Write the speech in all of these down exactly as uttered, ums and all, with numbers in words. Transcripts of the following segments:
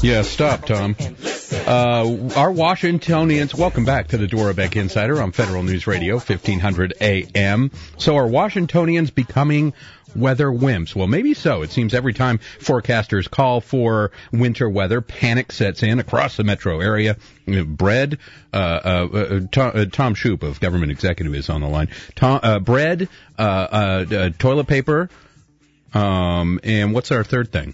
Yeah, stop, Tom. Uh, our Washingtonians, welcome back to the Dora Beck Insider on Federal News Radio, fifteen hundred A M. So are Washingtonians becoming weather wimps? Well, maybe so. It seems every time forecasters call for winter weather, panic sets in across the metro area. Bread, uh, uh, Tom, uh, Tom Shoup of Government Executive is on the line. Tom, uh, bread, uh, uh, uh, toilet paper, um, and what's our third thing?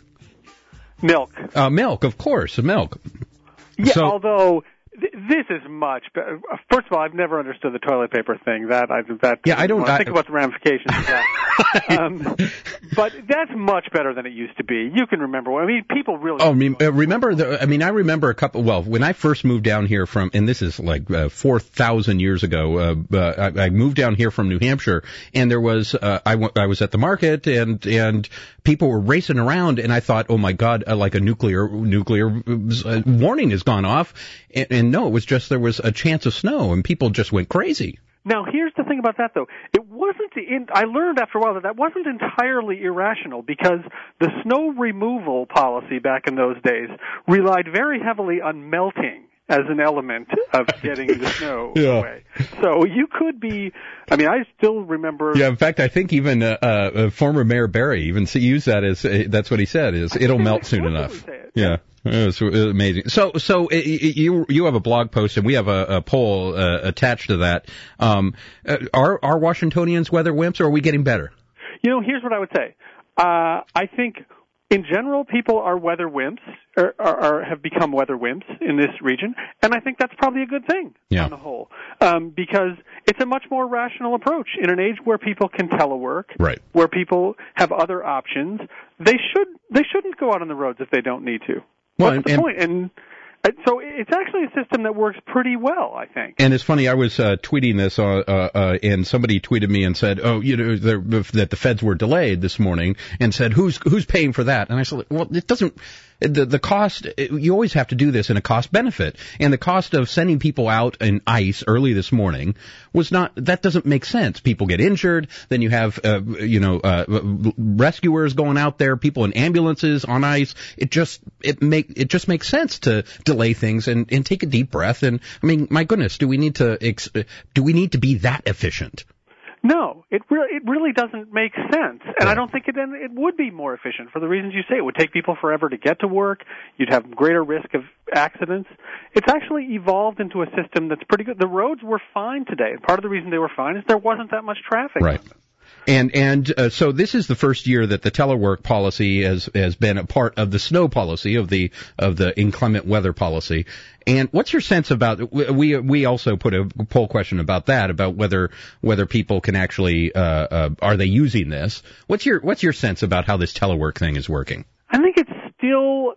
Milk. Uh, milk, of course, milk. Yeah, so, although th- this is much better. First of all, I've never understood the toilet paper thing. That I that yeah, I don't well, I, think about the ramifications of that. um, but that's much better than it used to be. You can remember. I mean, people really. Oh, me, uh, remember? The, I mean, I remember a couple. Well, when I first moved down here from, and this is like uh, four thousand years ago. Uh, uh, I, I moved down here from New Hampshire, and there was uh, I, w- I was at the market, and and people were racing around, and I thought, oh my God, uh, like a nuclear nuclear uh, warning has gone off, and, and no, it was just there was a chance of snow, and people just went crazy. Now, here's the thing about that, though. It wasn't. In, I learned after a while that that wasn't entirely irrational, because the snow removal policy back in those days relied very heavily on melting as an element of getting the snow yeah. away. So you could be, I mean, I still remember. Yeah, in fact, I think even uh, uh, former Mayor Barry even used that as, uh, that's what he said, is it'll melt soon enough. Yeah. It was amazing. So, so you you have a blog post, and we have a, a poll uh, attached to that. Um, are are Washingtonians weather wimps, or are we getting better? You know, here's what I would say. Uh, I think, in general, people are weather wimps, or, or, or have become weather wimps in this region, and I think that's probably a good thing yeah. on the whole, um, because it's a much more rational approach in an age where people can telework, right. where people have other options. They should they shouldn't go out on the roads if they don't need to. Well, What's and, the and, point? And so it's actually a system that works pretty well, I think. And it's funny, I was uh, tweeting this, uh, uh, uh, and somebody tweeted me and said, "Oh, you know, that the feds were delayed this morning," and said, "Who's who's paying for that?" And I said, "Well, it doesn't." The the cost, you always have to do this in a cost benefit, and the cost of sending people out in ice early this morning was not, that doesn't make sense. People get injured, then you have, uh, you know, uh, rescuers going out there, people in ambulances on ice. It just, it make, it just makes sense to delay things and, and take a deep breath. And I mean, my goodness, do we need to, ex- do we need to be that efficient? No, it really it really doesn't make sense, and I don't think it it would be more efficient for the reasons you say. It would take people forever to get to work. You'd have greater risk of accidents. It's actually evolved into a system that's pretty good. The roads were fine today, and part of the reason they were fine is there wasn't that much traffic. Right. And and uh, so this is the first year that the telework policy has has been a part of the snow policy, of the of the inclement weather policy. And what's your sense about, we we also put a poll question about that, about whether whether people can actually uh, uh are they using this? What's your what's your sense about how this telework thing is working? I think it's still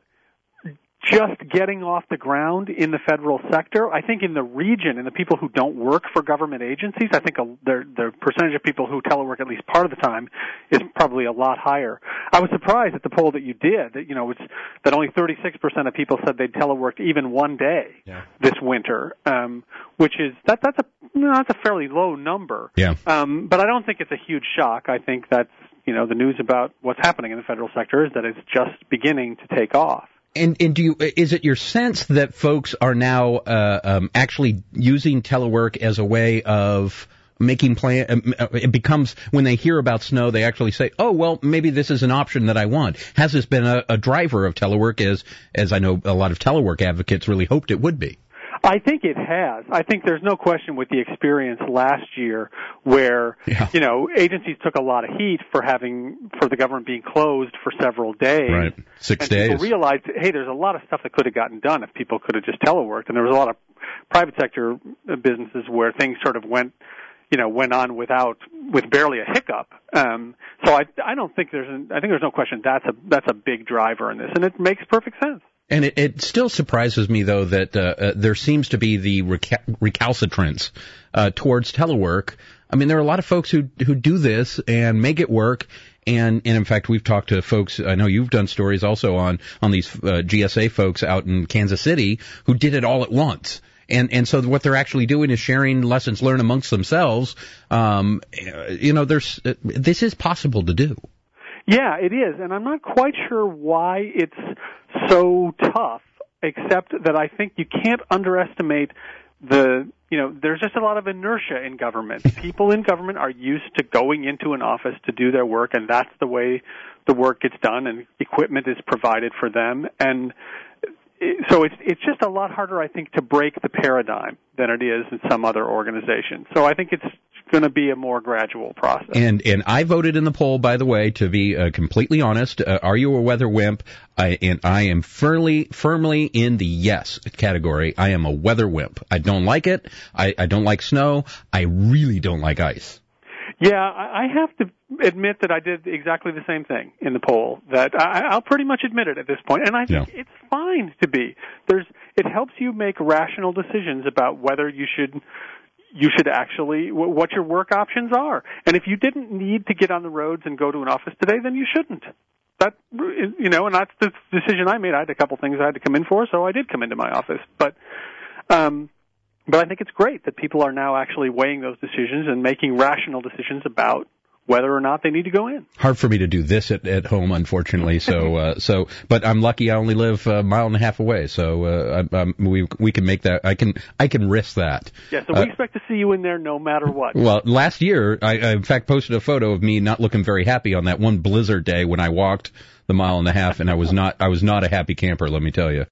just getting off the ground in the federal sector. I think in the region, and the people who don't work for government agencies, I think a, the, the percentage of people who telework at least part of the time is probably a lot higher. I was surprised at the poll that you did, that, you know, it's, that only thirty-six percent of people said they'd teleworked even one day yeah. this winter, um, which is, that, that's a, you know, that's a fairly low number. Yeah. Um, but I don't think it's a huge shock. I think that's, you know, the news about what's happening in the federal sector is that it's just beginning to take off. And, and do you, is it your sense that folks are now uh, um, actually using telework as a way of making plan? Uh, it becomes, when they hear about snow, they actually say, "Oh, well, maybe this is an option that I want." Has this been a, a driver of telework, as as I know a lot of telework advocates really hoped it would be? I think it has. I think there's no question with the experience last year where, yeah. you know, agencies took a lot of heat for having, for the government being closed for several days. Right. Six and days. People realized, hey, there's a lot of stuff that could have gotten done if people could have just teleworked. And there was a lot of private sector businesses where things sort of went, you know, went on without, with barely a hiccup. Um, so I, I don't think there's, an, I think there's no question that's a, that's a big driver in this. And it makes perfect sense. And it, it still surprises me, though, that uh, uh, there seems to be the recal- recalcitrance uh, towards telework. I mean, there are a lot of folks who who do this and make it work. And, and in fact, we've talked to folks, I know you've done stories also on, on these uh, G S A folks out in Kansas City who did it all at once. And and so what they're actually doing is sharing lessons learned amongst themselves. Um, you know, there's uh, this is possible to do. Yeah, it is, and I'm not quite sure why it's so tough, except that I think you can't underestimate the, you know, there's just a lot of inertia in government. People in government are used to going into an office to do their work, and that's the way the work gets done, and equipment is provided for them. And so it's it's just a lot harder, I think, to break the paradigm than it is in some other organization. So I think it's going to be a more gradual process. And and I voted in the poll, by the way, to be uh, completely honest. Uh, are you a weather wimp? I, and I am firmly firmly in the yes category. I am a weather wimp. I don't like it. I, I don't like snow. I really don't like ice. Yeah, I have to admit that I did exactly the same thing in the poll. That I, I'll pretty much admit it at this point, and I think yeah. it's fine to be. There's it helps you make rational decisions about whether you should you should actually what your work options are. And if you didn't need to get on the roads and go to an office today, then you shouldn't. That you know, and that's the decision I made. I had a couple things I had to come in for, so I did come into my office, but. um But I think it's great that people are now actually weighing those decisions and making rational decisions about whether or not they need to go in. Hard for me to do this at, at home, unfortunately. So, uh, so, but I'm lucky. I only live a mile and a half away, so uh, I, um, we we can make that. I can I can risk that. Yeah. So we uh, expect to see you in there no matter what. Well, last year, I, I in fact posted a photo of me not looking very happy on that one blizzard day when I walked the mile and a half, and I was not I was not a happy camper. Let me tell you.